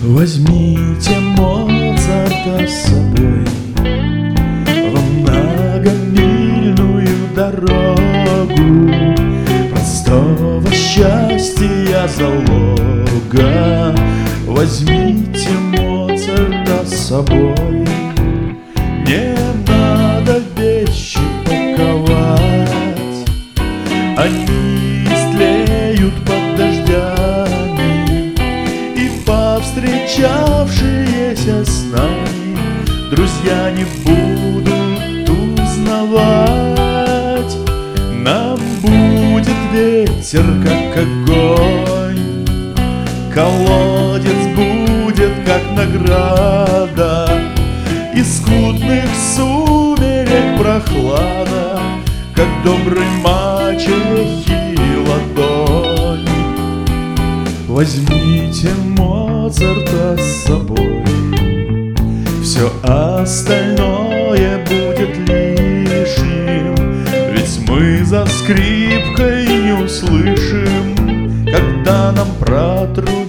Возьмите Моцарта с собой во многомильную дорогу простого счастья залога. Возьмите Моцарта с собой, не надо вещи паковать, они истлеют под дождями, и повстречавшиеся с нами друзья не будут узнавать. Нам будет ветер, как огонь, колодец будет, как награда, из скудных сумерек прохлада, как доброй мачехи ладонь. Возьмите Моцарта с собой, все остальное будет лишним, ведь мы за скрипкой не услышим, когда нам протрут